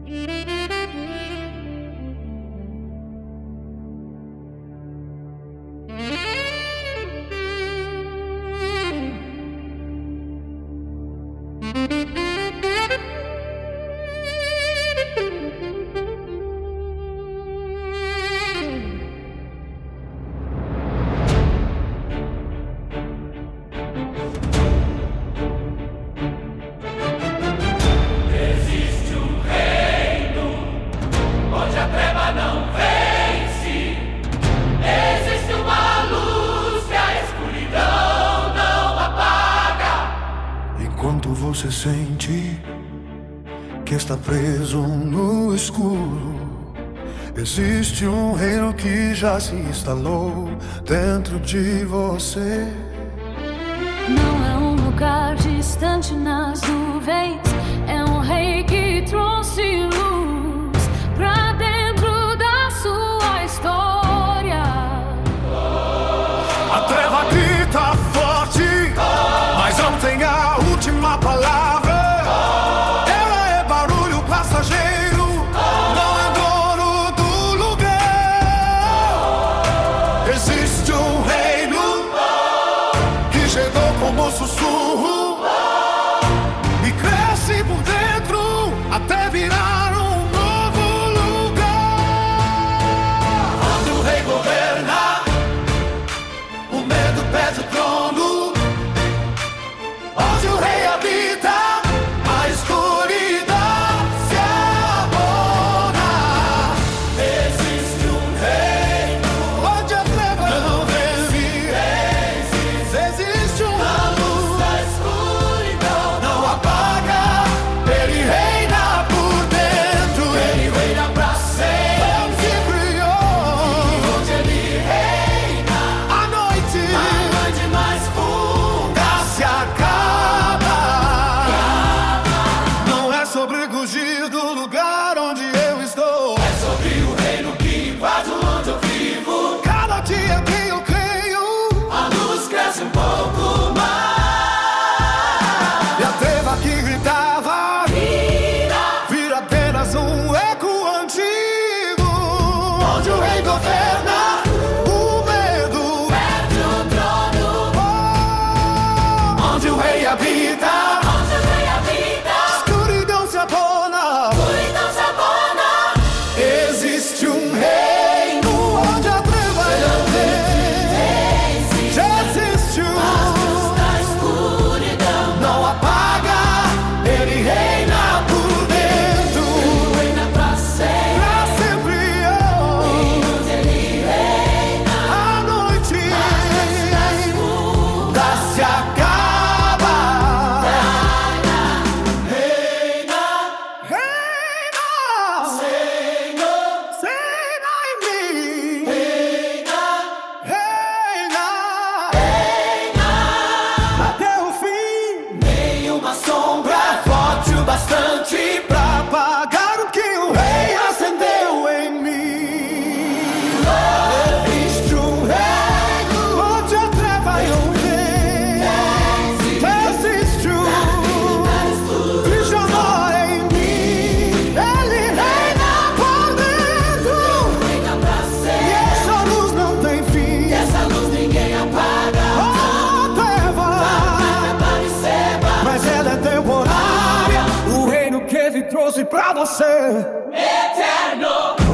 Enquanto você sente que está preso no escuro, existe um reino que já se instalou dentro de você. Não é um lugar distante nas nuvens, é um rei que trouxe luz pra dentro da sua história. A treva grita forte, mas não tem a última palavra. Ela é barulho passageiro, não é dono do lugar. Existe um reino que chegou como sussurro e cresce por dentro até virar um novo lugar. Onde o rei governa, o medo pede o trono. Onde o rei habita, a escuridão se abona. Existe um reino onde a treva não vence. Existe uma luz da escuridão, não apaga. Ele reina por dentro, ele reina pra sempre. E onde ele reina, a noite mais funda se acaba. Não é sobre fugir do lugar onde eu estou, é sobre o reino que invade onde eu vivo. Cada dia que eu creio, a luz cresce um pouco mais. E a treva que gritava vira apenas um eco antigo. Onde o rei governa, o medo perde o trono. Onde o rei habita, escuridão se abona. Existe um reino onde a treva não vence. Já existe uma luz da escuridão, não apaga. Ele reina por dentro, pra sempre. E onde ele reina, a noite se acaba. Reina, Senhor em mim. Reina até o fim. Nenhuma sombra forte o bastante pra apagar o que o rei acendeu em mim. Existe um reino onde a treva não vence. Existe um que já mora em mim. Ele reina por dentro, e essa luz não tem fim. Essa luz ninguém apaga. A treva, mas ela é temporária. O reino que ele trouxe pra você, eterno.